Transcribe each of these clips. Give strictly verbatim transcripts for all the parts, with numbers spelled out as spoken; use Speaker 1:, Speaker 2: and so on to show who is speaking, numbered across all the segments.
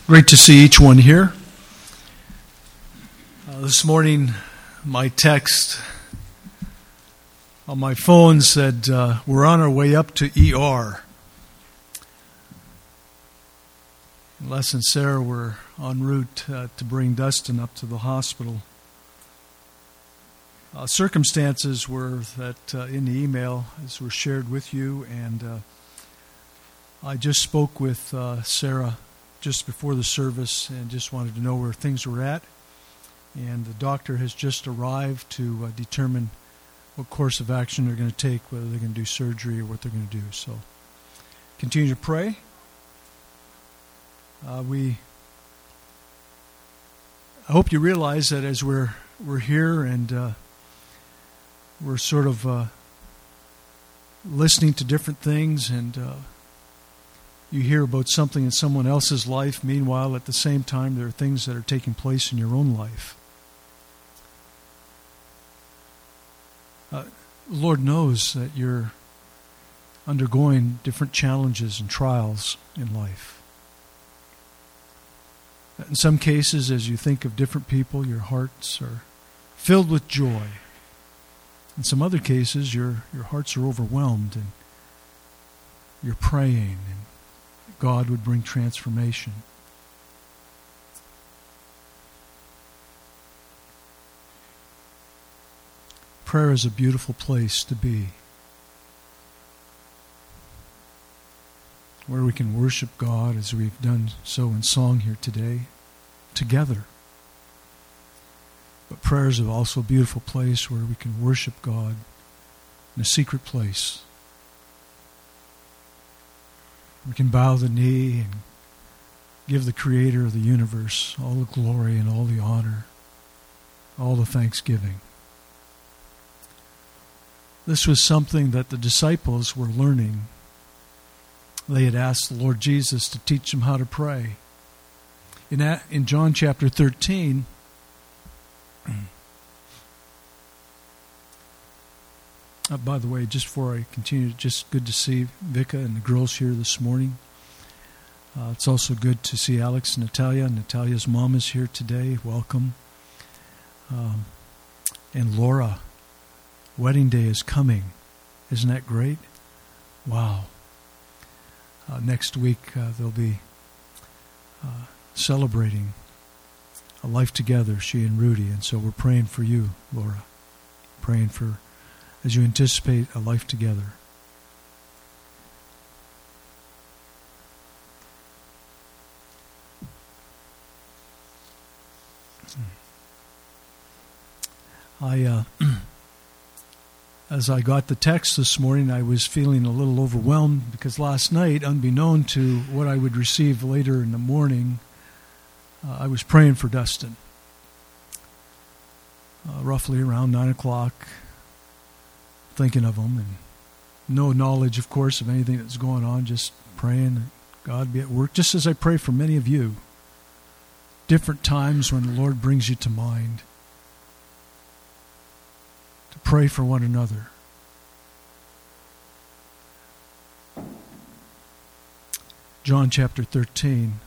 Speaker 1: Great to see each one here. Uh, this morning, my text on my phone said, uh, we're on our way up to E R. Les and Sarah were en route uh, to bring Dustin up to the hospital. Uh, circumstances were that uh, in the email, as were shared with you, and uh, I just spoke with uh, Sarah just before the service and just wanted to know where things were at. And the doctor has just arrived to uh, determine what course of action they're going to take, whether they're going to do surgery or what they're going to do. So continue to pray. Uh, we, I hope you realize that as we're we're here and uh, we're sort of uh, listening to different things, and uh, you hear about something in someone else's life. Meanwhile, at the same time, there are things that are taking place in your own life. Uh, the Lord knows that you're undergoing different challenges and trials in life. In some cases, as you think of different people, your hearts are filled with joy. In some other cases, your, your hearts are overwhelmed and you're praying and God would bring transformation. Prayer is a beautiful place to be, where we can worship God as we've done so in song here today, together. But prayer is also a beautiful place where we can worship God in a secret place. We can bow the knee and give the Creator of the universe all the glory and all the honor, all the thanksgiving. This was something that the disciples were learning. They had asked the Lord Jesus to teach them how to pray. In, in John chapter thirteen, Uh, by the way, just before I continue, just good to see Vika and the girls here this morning. Uh, it's also good to see Alex and Natalia. Natalia's mom is here today. Welcome. Um, and Laura, wedding day is coming. Isn't that great? Wow. Uh, next week uh, they'll be uh, celebrating a life together, she and Rudy. And so we're praying for you, Laura. Praying for as you anticipate a life together. I, uh, as I got the text this morning, I was feeling a little overwhelmed because last night, unbeknown to what I would receive later in the morning, uh, I was praying for Dustin. Uh, roughly around nine o'clock, thinking of him, and no knowledge, of course, of anything that's going on, just praying that God be at work, just as I pray for many of you. Different times when the Lord brings you to mind to pray for one another. John chapter thirteen.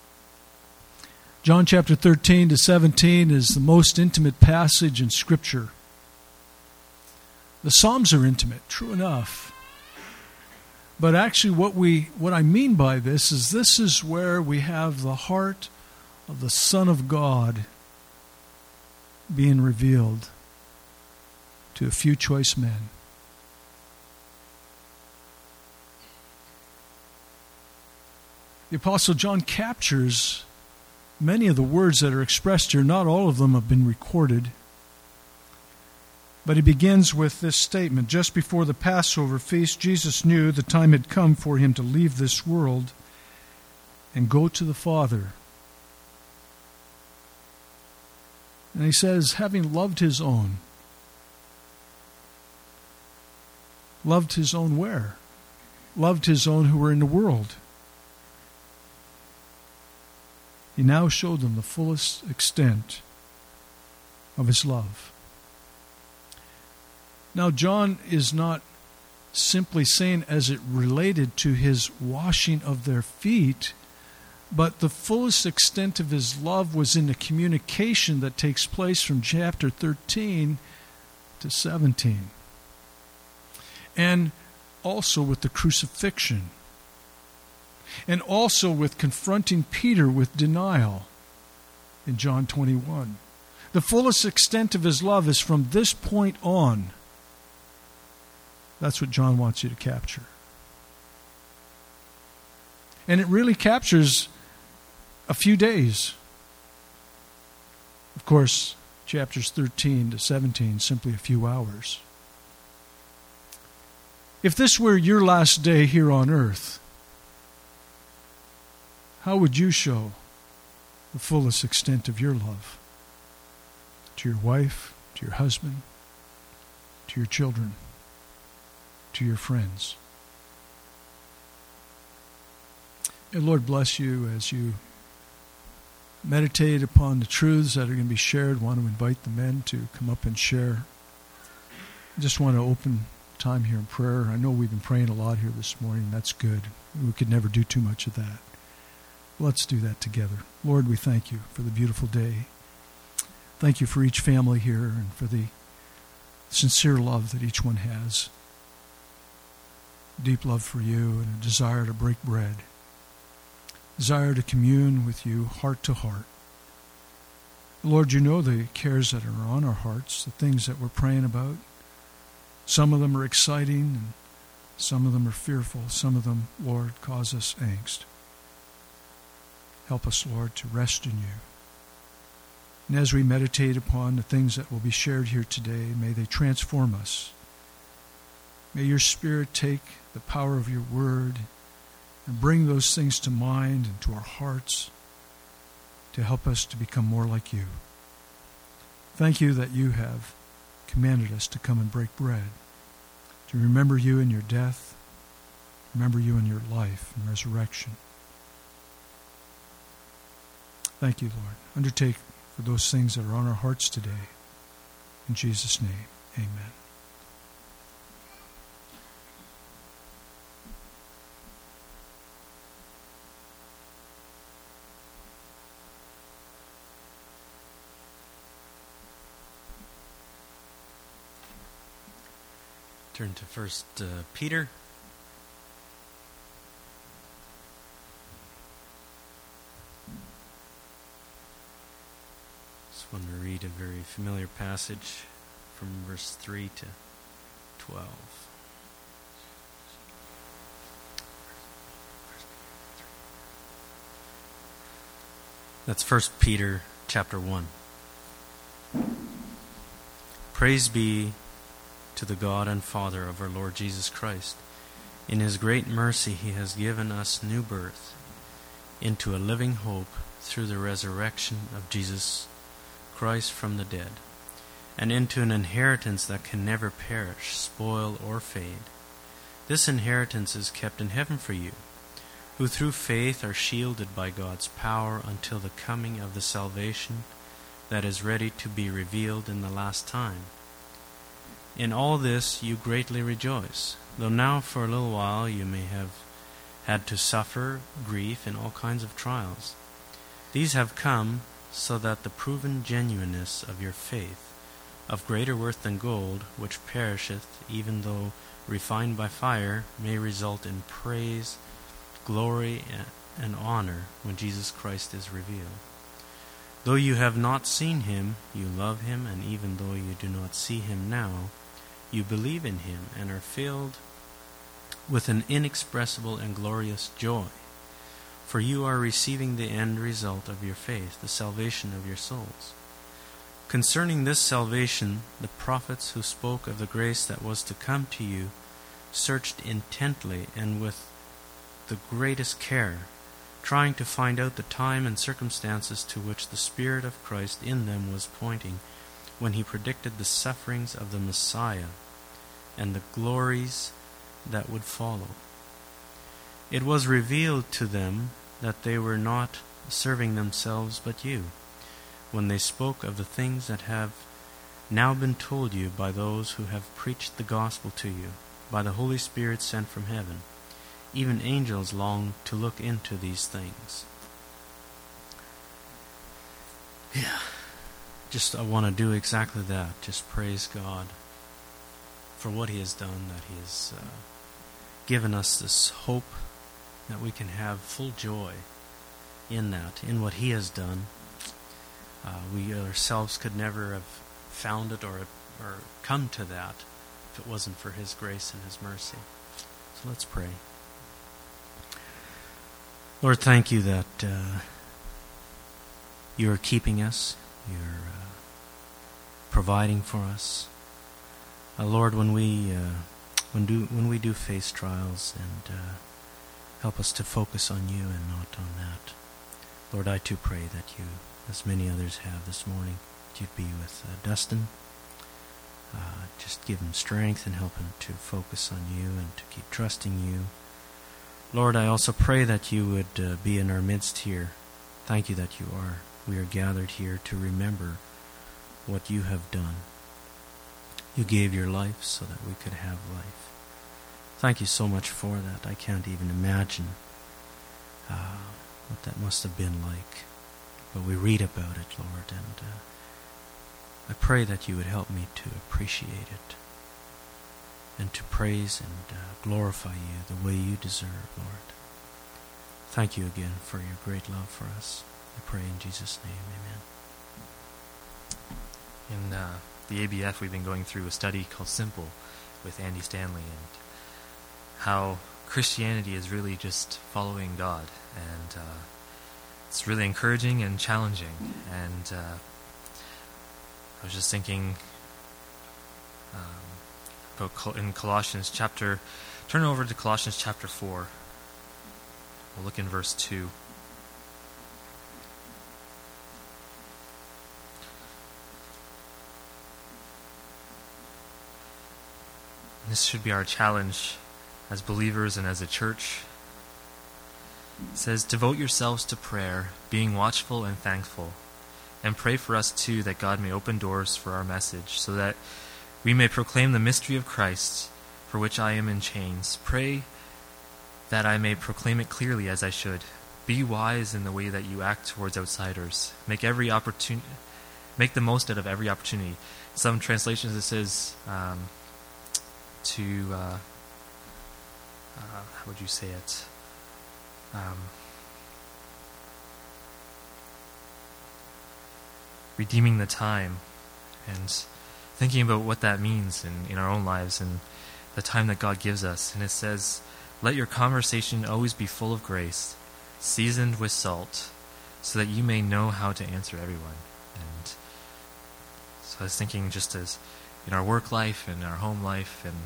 Speaker 1: John chapter thirteen to seventeen is the most intimate passage in Scripture. The Psalms are intimate, true enough. But actually what we what I mean by this is this is where we have the heart of the Son of God being revealed to a few choice men. The Apostle John captures many of the words that are expressed here. Not all of them have been recorded. But he begins with this statement. Just before the Passover feast, Jesus knew the time had come for him to leave this world and go to the Father. And he says, having loved his own. Loved his own where? Loved his own who were in the world. He now showed them the fullest extent of his love. Now, John is not simply saying as it related to his washing of their feet But the fullest extent of his love was in the communication that takes place from chapter thirteen to seventeen. And also with the crucifixion. And also with confronting Peter with denial in John twenty-one. The fullest extent of his love is from this point on. That's what John wants you to capture. And it really captures a few days. Of course, chapters thirteen to seventeen, simply a few hours. If this were your last day here on earth, how would you show the fullest extent of your love to your wife, to your husband, to your children, to your friends? And Lord bless you as you meditate upon the truths that are going to be shared. I want to invite the men to come up and share. I just want to open time here in prayer. I know we've been praying a lot here this morning. That's good. We could never do too much of that. Let's do that together. Lord, we thank you for the beautiful day. Thank you for each family here and for the sincere love that each one has. Deep love for you and a desire to break bread. Desire to commune with you heart to heart. Lord, you know the cares that are on our hearts, the things that we're praying about. Some of them are exciting and some of them are fearful. Some of them, Lord, cause us angst. Help us, Lord, to rest in you. And as we meditate upon the things that will be shared here today, may they transform us. May your Spirit take the power of your word and bring those things to mind and to our hearts to help us to become more like you. Thank you that you have commanded us to come and break bread, to remember you in your death, remember you in your life and resurrection. Thank you, Lord. Undertake for those things that are on our hearts today. In Jesus' name, amen.
Speaker 2: Turn to First uh, Peter. Just want to read a very familiar passage from verse three to twelve. That's First Peter chapter one. Praise be to the God and Father of our Lord Jesus Christ. In his great mercy he has given us new birth into a living hope through the resurrection of Jesus Christ from the dead, and into an inheritance that can never perish, spoil, or fade. This inheritance is kept in heaven for you, who through faith are shielded by God's power until the coming of the salvation that is ready to be revealed in the last time. In all this you greatly rejoice, though now for a little while you may have had to suffer grief in all kinds of trials. These have come so that the proven genuineness of your faith, of greater worth than gold, which perisheth even though refined by fire, may result in praise, glory, and honor when Jesus Christ is revealed. Though you have not seen him, you love him, and even though you do not see him now, you believe in him and are filled with an inexpressible and glorious joy, for you are receiving the end result of your faith, the salvation of your souls. Concerning this salvation, the prophets who spoke of the grace that was to come to you searched intently and with the greatest care, trying to find out the time and circumstances to which the Spirit of Christ in them was pointing when he predicted the sufferings of the Messiah and the glories that would follow. It was revealed to them that they were not serving themselves but you, when they spoke of the things that have now been told you by those who have preached the gospel to you, by the Holy Spirit sent from heaven. Even angels long to look into these things. Yeah. Just I want to do exactly that. Just praise God for what He has done, that He has uh, given us this hope, that we can have full joy in that, in what He has done. Uh, we ourselves could never have found it or, or come to that if it wasn't for His grace and His mercy. So let's pray. Lord, thank You that uh, You are keeping us. You're uh, providing for us. Uh, Lord, when we uh, when do when we do face trials, and uh, help us to focus on You and not on that. Lord, I too pray that You, as many others have this morning, that You'd be with uh, Dustin. Uh, just give him strength and help him to focus on You and to keep trusting You. Lord, I also pray that You would uh, be in our midst here. Thank You that You are. We are gathered here to remember what You have done. You gave Your life so that we could have life. Thank You so much for that. I can't even imagine uh, what that must have been like. But we read about it, Lord, and uh, I pray that You would help me to appreciate it and to praise and uh, glorify You the way You deserve, Lord. Thank You again for Your great love for us. I pray in Jesus' name, amen.
Speaker 3: In uh, the A B F, we've been going through a study called Simple with Andy Stanley, and how Christianity is really just following God, and uh, it's really encouraging and challenging. And uh, I was just thinking um, about Col- in Colossians chapter, turn over to Colossians chapter four. We'll look in verse two. This should be our challenge as believers and as a church. It says, "Devote yourselves to prayer, being watchful and thankful, and pray for us too, that God may open doors for our message, so that we may proclaim the mystery of Christ, for which I am in chains. Pray that I may proclaim it clearly as I should. Be wise in the way that you act towards outsiders. Make every opportunity, make the most out of every opportunity." Some translations it says um, to uh, uh, how would you say it? Um, redeeming the time, and thinking about what that means in, in our own lives and the time that God gives us. And it says, "Let your conversation always be full of grace, seasoned with salt, so that you may know how to answer everyone." And so I was thinking, just as in our work life and our home life, and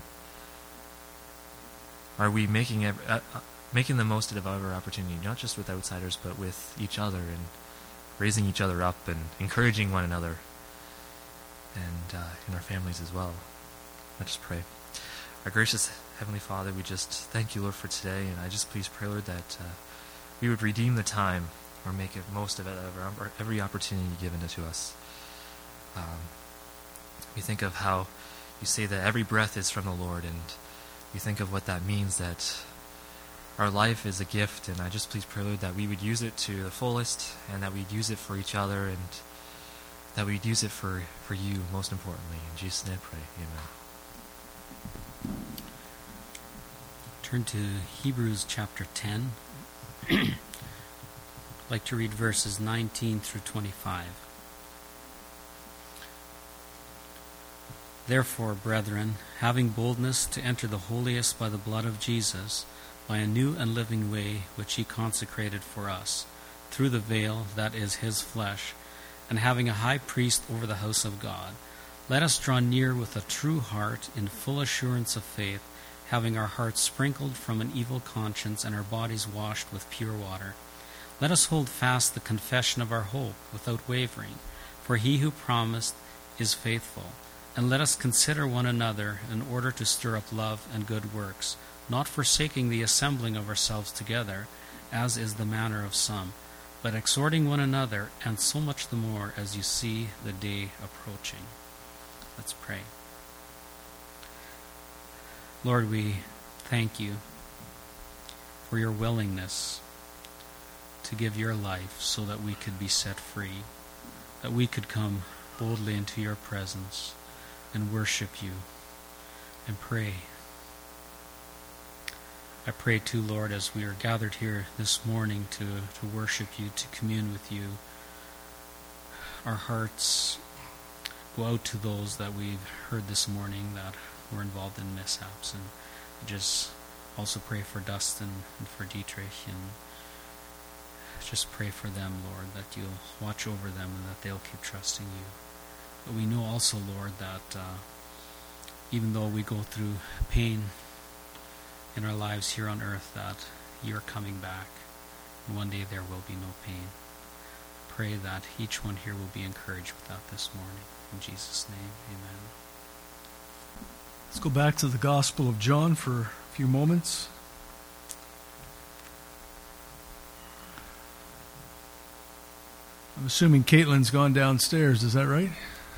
Speaker 3: are we making every, uh, making the most of our opportunity, not just with outsiders, but with each other, and raising each other up and encouraging one another, and uh, in our families as well. Let's just pray. Our gracious Heavenly Father, we just thank You, Lord, for today, and I just please pray, Lord, that uh, we would redeem the time, or make it most of it, of every opportunity given to us. Um, we think of how You say that every breath is from the Lord, and we think of what that means, that our life is a gift, and I just please pray, Lord, that we would use it to the fullest, and that we'd use it for each other, and that we'd use it for, for You, most importantly. In Jesus' name I pray, amen.
Speaker 4: Turn to Hebrews chapter ten. I'd like to read verses nineteen through twenty-five. "Therefore, brethren, having boldness to enter the holiest by the blood of Jesus, by a new and living way which He consecrated for us, through the veil that is His flesh, and having a high priest over the house of God, let us draw near with a true heart in full assurance of faith, having our hearts sprinkled from an evil conscience and our bodies washed with pure water. Let us hold fast the confession of our hope without wavering, for He who promised is faithful. And let us consider one another in order to stir up love and good works, not forsaking the assembling of ourselves together, as is the manner of some, but exhorting one another, and so much the more as you see the day approaching." Let's pray. Lord, we thank You for Your willingness to give Your life so that we could be set free. that we could come boldly into your presence and worship you and pray. I pray too, Lord, as we are gathered here this morning to, to worship you, to commune with you, our hearts go out to those that we've heard this morning that were involved in mishaps. And I just also pray for Dustin and for Dietrich, and just pray for them, Lord, that you'll watch over them and that they'll keep trusting you. But we know also, Lord, that uh, even though we go through pain in our lives here on earth, that you're coming back, and one day there will be no pain. Pray that each one here will be encouraged with that this morning. In Jesus' name, amen.
Speaker 1: Let's go back to the Gospel of John for a few moments. I'm assuming Caitlin's gone downstairs, is that right?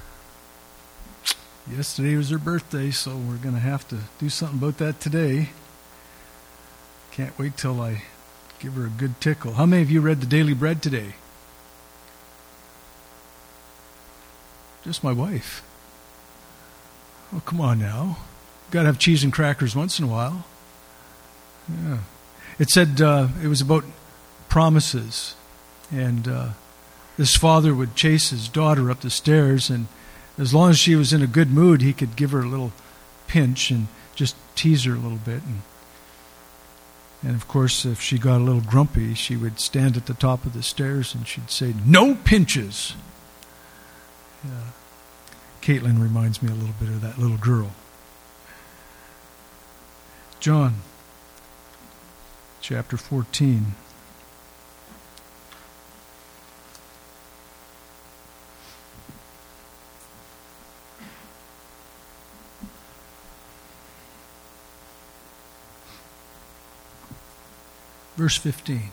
Speaker 1: Yesterday was her birthday, so we're going to have to do something about that today. Can't wait till I give her a good tickle. How many of you read the Daily Bread today? Just my wife. Oh, come on now. Got to have cheese and crackers once in a while. Yeah. It said uh, it was about promises. And uh, this father would chase his daughter up the stairs, and as long as she was in a good mood, he could give her a little pinch and just tease her a little bit. And, and of course, if she got a little grumpy, she would stand at the top of the stairs and she'd say, "No pinches." Yeah. Caitlin reminds me a little bit of that little girl. John, chapter fourteen. Verse fifteen.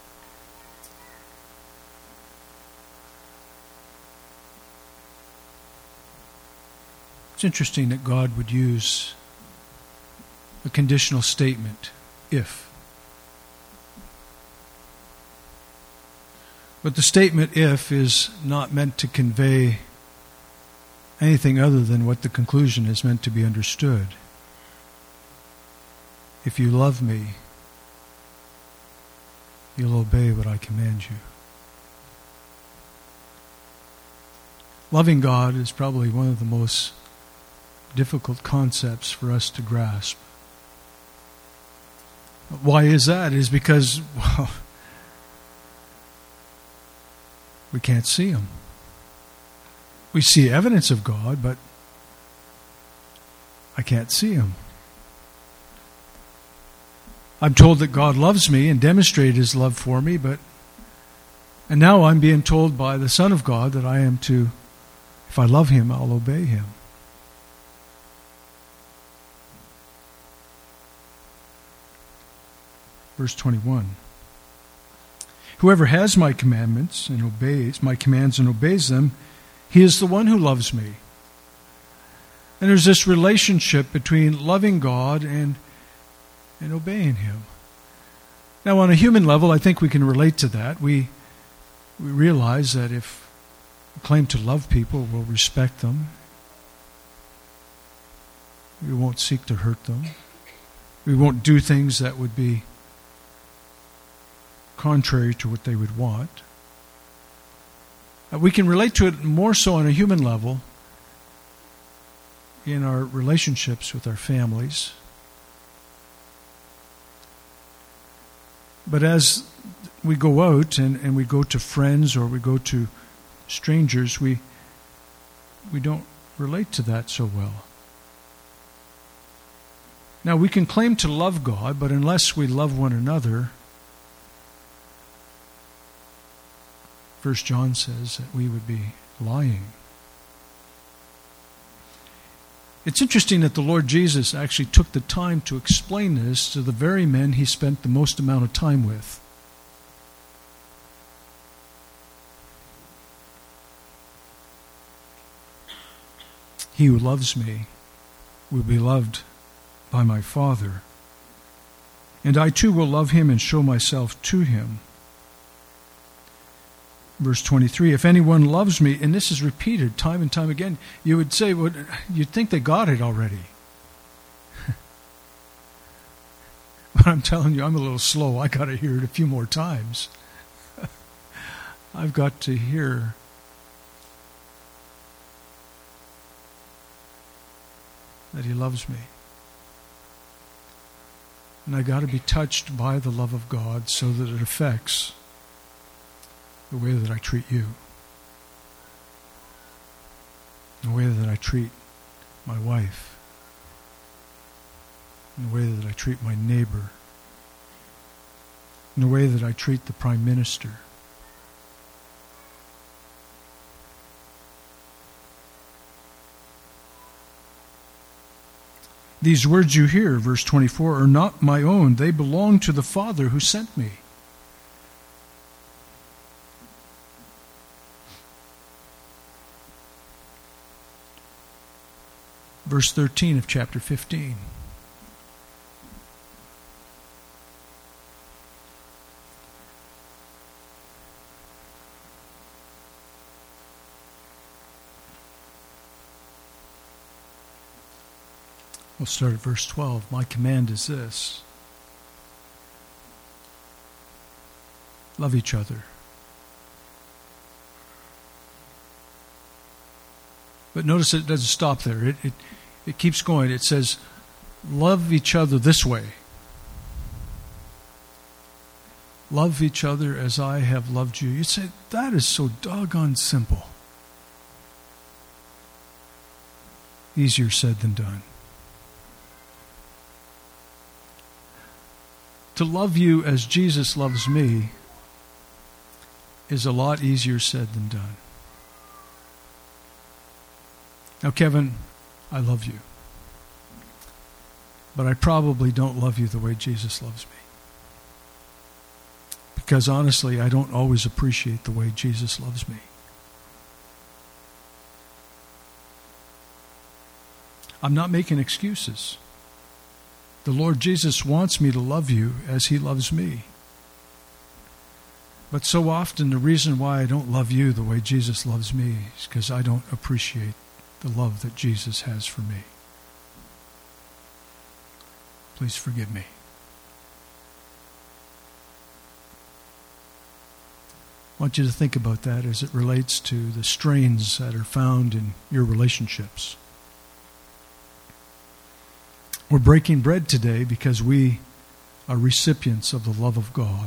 Speaker 1: It's interesting that God would use a conditional statement, if. But the statement if is not meant to convey anything other than what the conclusion is meant to be understood. If you love me, you'll obey what I command you. Loving God is probably one of the most difficult concepts for us to grasp. Why is that? It is because, well, we can't see Him. We see evidence of God, but I can't see Him. I'm told that God loves me and demonstrated His love for me, but and now I'm being told by the Son of God that I am to, if I love Him, I'll obey Him. Verse twenty-one. Whoever has my commandments and obeys my commands and obeys them, he is the one who loves me. And there's this relationship between loving God and and obeying Him. Now, on a human level, I think we can relate to that. We we realize that if we claim to love people, we'll respect them. We won't seek to hurt them. We won't do things that would be contrary to what they would want. Uh, we can relate to it more so on a human level in our relationships with our families. But as we go out and, and we go to friends or we go to strangers, we we don't relate to that so well. Now, we can claim to love God, but unless we love one another, First John says that we would be lying. It's interesting that the Lord Jesus actually took the time to explain this to the very men He spent the most amount of time with. He who loves me will be loved by my Father, and I too will love him and show myself to him. Verse twenty-three, if anyone loves me, and this is repeated time and time again, you would say, well, you'd think they got it already. But I'm telling you, I'm a little slow. I got to hear it a few more times. I've got to hear that he loves me. And I got to be touched by the love of God so that it affects the way that I treat you, the way that I treat my wife, in the way that I treat my neighbor, in the way that I treat the Prime Minister. These words you hear, verse twenty-four, are not my own. They belong to the Father who sent me. Verse thirteen of chapter fifteen. We'll start at verse twelve. My command is this: love each other. But notice it doesn't stop there. It, it, it keeps going. It says, love each other this way. Love each other as I have loved you. You say, that is so doggone simple. Easier said than done. To love you as Jesus loves me is a lot easier said than done. Now, Kevin, I love you. But I probably don't love you the way Jesus loves me. Because honestly, I don't always appreciate the way Jesus loves me. I'm not making excuses. The Lord Jesus wants me to love you as he loves me. But so often the reason why I don't love you the way Jesus loves me is because I don't appreciate the love that Jesus has for me. Please forgive me. I want you to think about that as it relates to the strains that are found in your relationships. We're breaking bread today because we are recipients of the love of God.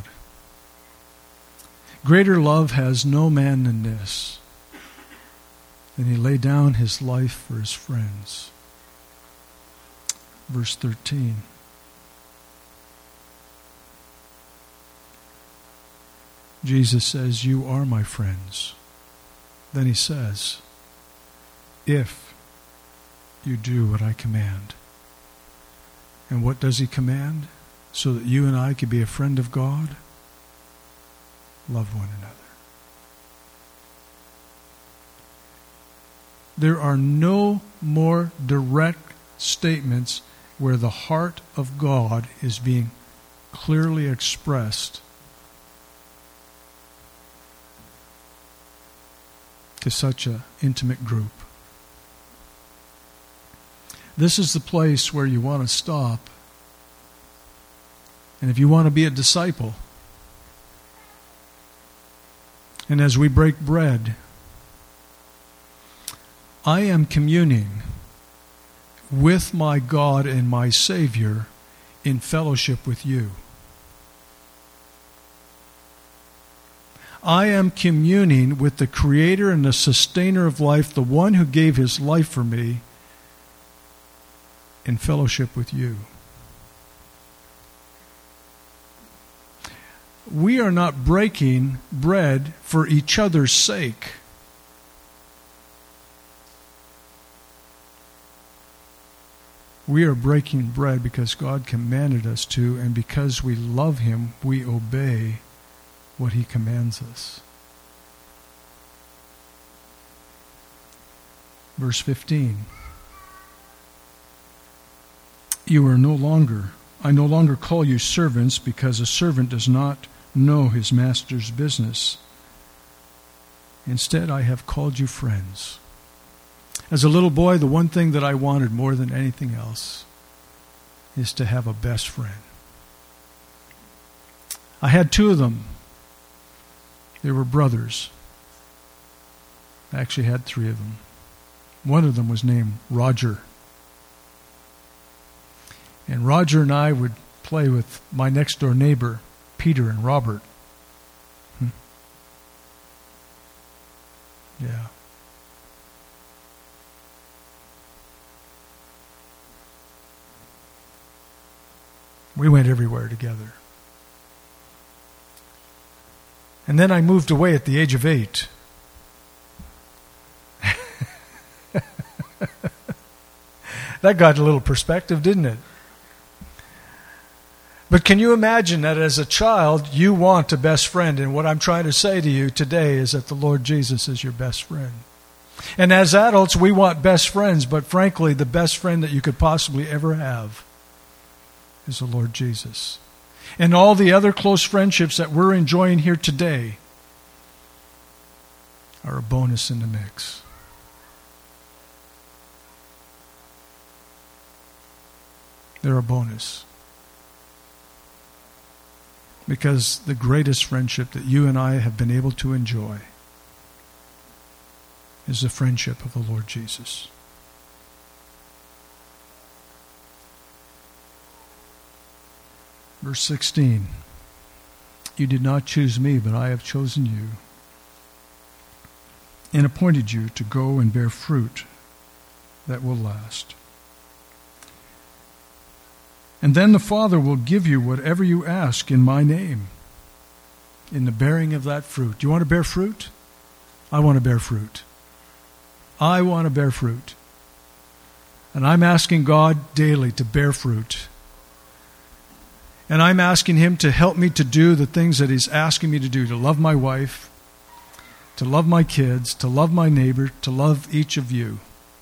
Speaker 1: Greater love has no man than this, and he laid down his life for his friends. Verse thirteen. Jesus says, you are my friends. Then he says, if you do what I command. And what does he command? So that you and I can be a friend of God? Love one another. There are no more direct statements where the heart of God is being clearly expressed to such an intimate group. This is the place where you want to stop. And if you want to be a disciple, and as we break bread, I am communing with my God and my Savior in fellowship with you. I am communing with the Creator and the Sustainer of life, the one who gave his life for me, in fellowship with you. We are not breaking bread for each other's sake. We are breaking bread because God commanded us to, and because we love him, we obey what he commands us. Verse fifteen. You are no longer, I no longer call you servants, because a servant does not know his master's business. Instead, I have called you friends. As a little boy, the one thing that I wanted more than anything else is to have a best friend. I had two of them. They were brothers. I actually had three of them. One of them was named Roger. And Roger and I would play with my next door neighbor, Peter and Robert. Hmm. Yeah. We went everywhere together. And then I moved away at the age of eight. That got a little perspective, didn't it? But can you imagine that as a child, you want a best friend? And what I'm trying to say to you today is that the Lord Jesus is your best friend. And as adults, we want best friends, but frankly, the best friend that you could possibly ever have is the Lord Jesus. And all the other close friendships that we're enjoying here today are a bonus in the mix. They're a bonus. Because the greatest friendship that you and I have been able to enjoy is the friendship of the Lord Jesus. Verse sixteen, you did not choose me, but I have chosen you and appointed you to go and bear fruit that will last. And then the Father will give you whatever you ask in my name, in the bearing of that fruit. Do you want to bear fruit? I want to bear fruit. I want to bear fruit. And I'm asking God daily to bear fruit. And I'm asking Him to help me to do the things that He's asking me to do, to love my wife, to love my kids, to love my neighbor, to love each of you.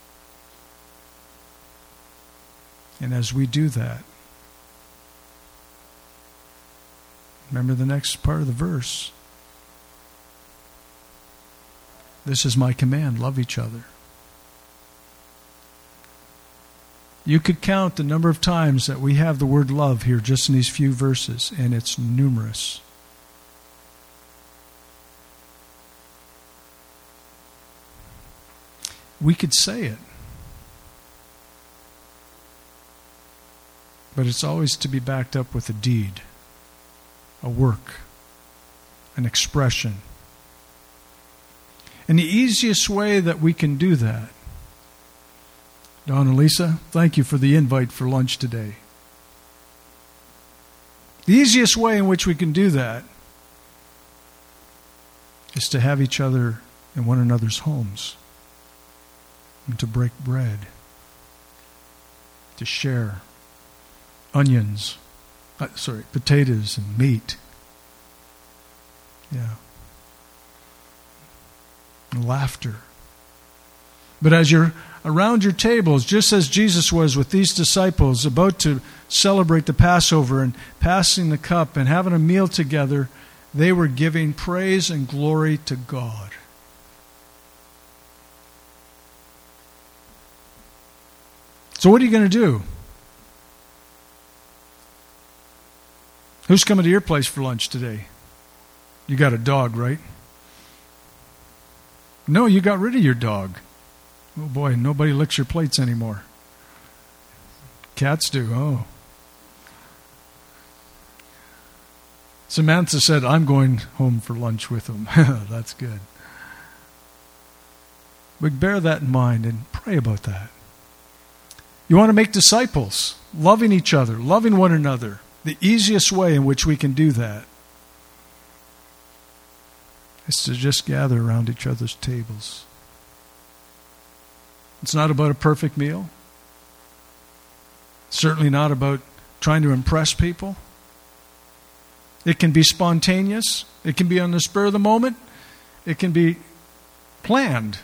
Speaker 1: And as we do that, remember the next part of the verse. This is my command, love each other. You could count the number of times that we have the word love here just in these few verses, and it's numerous. We could say it, but it's always to be backed up with a deed, a work, an expression. And the easiest way that we can do that, Don and Lisa, thank you for the invite for lunch today. The easiest way in which we can do that is to have each other in one another's homes and to break bread, to share onions, uh, sorry, potatoes and meat. Yeah. And laughter. But as you're around your tables, just as Jesus was with these disciples, about to celebrate the Passover and passing the cup and having a meal together, they were giving praise and glory to God. So what are you going to do? Who's coming to your place for lunch today? You got a dog, right? No, you got rid of your dog. Oh boy, nobody licks your plates anymore. Cats do, oh. Samantha said, I'm going home for lunch with them. That's good. But bear that in mind and pray about that. You want to make disciples, loving each other, loving one another. The easiest way in which we can do that is to just gather around each other's tables. It's not about a perfect meal. It's certainly not about trying to impress people. It can be spontaneous. It can be on the spur of the moment. It can be planned.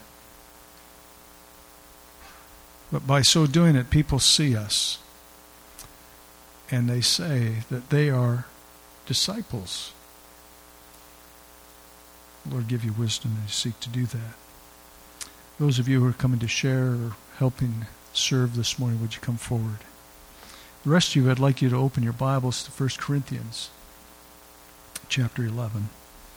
Speaker 1: But by so doing it, people see us. And they say that they are disciples. Lord, give you wisdom as you seek to do that. Those of you who are coming to share or helping serve this morning, would you come forward? The rest of you, I'd like you to open your Bibles to First Corinthians chapter eleven.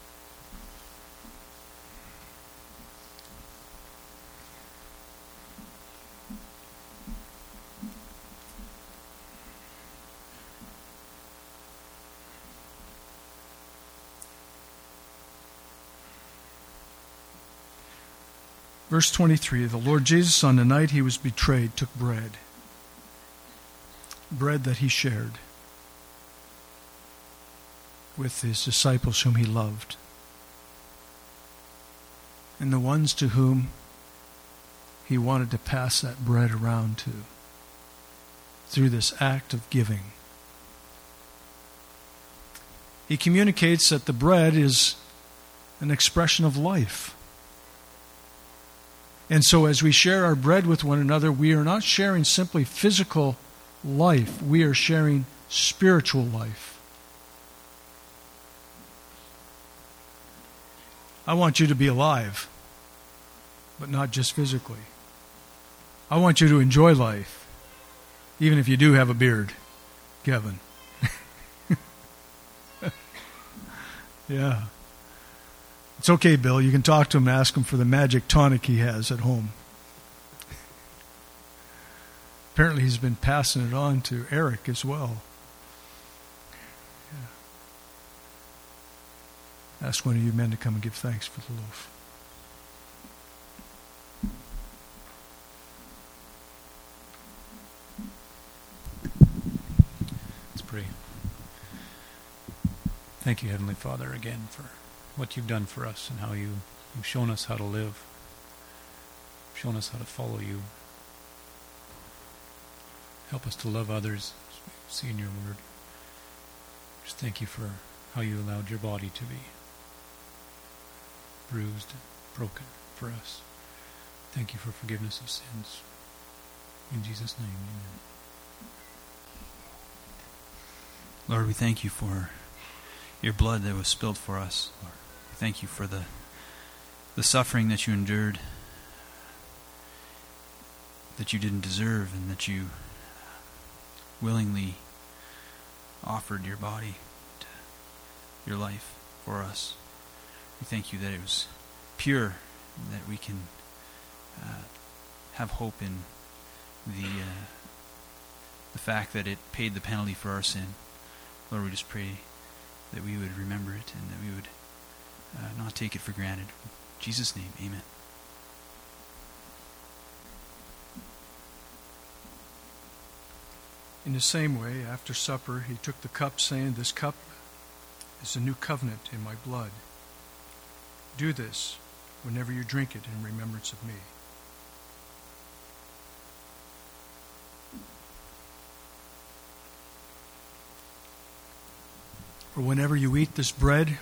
Speaker 1: Verse twenty-three, the Lord Jesus, on the night he was betrayed, took bread. Bread that he shared with his disciples whom he loved, and the ones to whom he wanted to pass that bread around to through this act of giving. He communicates that the bread is an expression of life. And so as we share our bread with one another, we are not sharing simply physical life. We are sharing spiritual life. I want you to be alive, but not just physically. I want you to enjoy life, even if you do have a beard, Kevin. Yeah. It's okay, Bill. You can talk to him, ask him for the magic tonic he has at home. Apparently he's been passing it on to Eric as well. Yeah. Ask one of you men to come and give thanks for the loaf.
Speaker 5: Let's pray. Thank you, Heavenly Father, again for what you've done for us and how you, you've shown us how to live, shown us how to follow you. Help us to love others, as we see in your word. Just thank you for how you allowed your body to be bruised, broken for us. Thank you for forgiveness of sins. In Jesus' name, amen.
Speaker 6: Lord, we thank you for your blood that was spilled for us, Lord. Thank you for the the suffering that you endured, that you didn't deserve, and that you willingly offered your body, to, your life for us. We thank you that it was pure, and that we can uh, have hope in the uh, the fact that it paid the penalty for our sin. Lord, we just pray that we would remember it and that we would Uh, not take it for granted. In Jesus' name, amen.
Speaker 1: In the same way, after supper, he took the cup, saying, "This cup is a new covenant in my blood. Do this whenever you drink it in remembrance of me." For whenever you eat this bread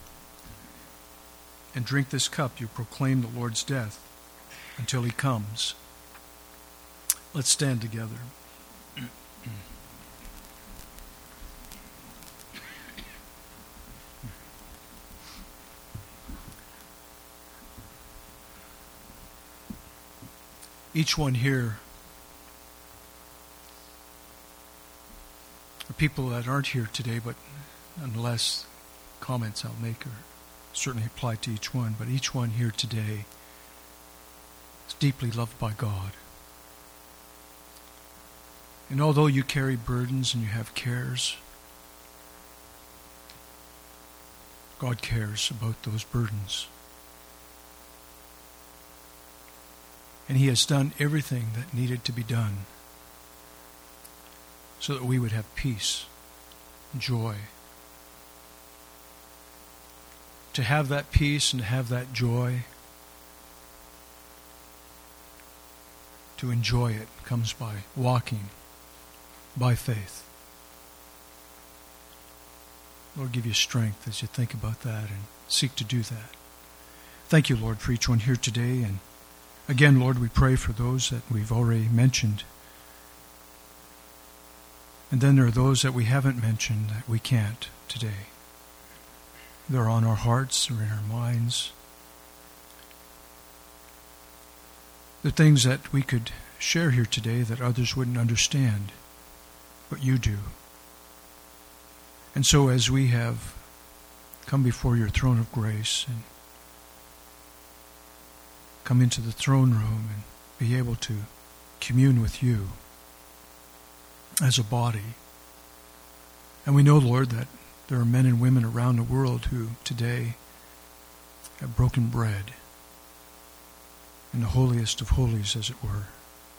Speaker 1: and drink this cup, you proclaim the Lord's death until he comes. Let's stand together. Each one here are people that aren't here today, but nonetheless, comments I'll make are certainly apply to each one, but each one here today is deeply loved by God. And although you carry burdens and you have cares, God cares about those burdens. And he has done everything that needed to be done so that we would have peace, joy. To have that peace and to have that joy, to enjoy it, comes by walking by faith. Lord, give you strength as you think about that and seek to do that. Thank you, Lord, for each one here today. And again, Lord, we pray for those that we've already mentioned. And then there are those that we haven't mentioned that we can't today. They're on our hearts, they're in our minds. The things that we could share here today that others wouldn't understand, but you do. And so as we have come before your throne of grace and come into the throne room and be able to commune with you as a body. And we know, Lord, that there are men and women around the world who today have broken bread in the holiest of holies, as it were,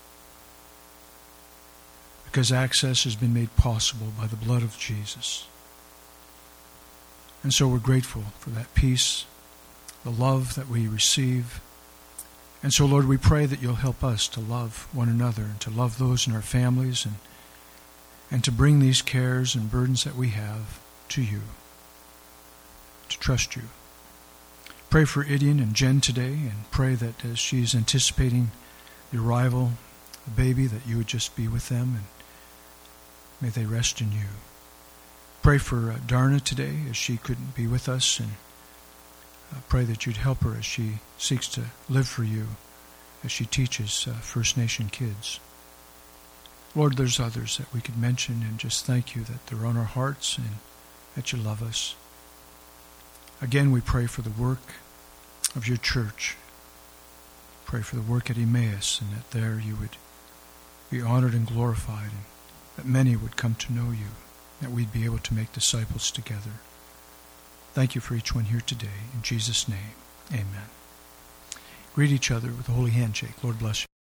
Speaker 1: because access has been made possible by the blood of Jesus. And so we're grateful for that peace, the love that we receive. And so, Lord, we pray that you'll help us to love one another and to love those in our families and, and to bring these cares and burdens that we have to you, to trust you. Pray for Idian and Jen today, and pray that as she's anticipating the arrival of the baby, that you would just be with them and may they rest in you. Pray for uh, Darna today as she couldn't be with us, and uh, pray that you'd help her as she seeks to live for you, as she teaches uh, First Nation kids. Lord, there's others that we could mention, and just thank you that they're on our hearts and that you love us. Again, we pray for the work of your church. Pray for the work at Emmaus, and that there you would be honored and glorified, and that many would come to know you, that we'd be able to make disciples together. Thank you for each one here today. In Jesus' name, amen. Greet each other with a holy handshake. Lord bless you.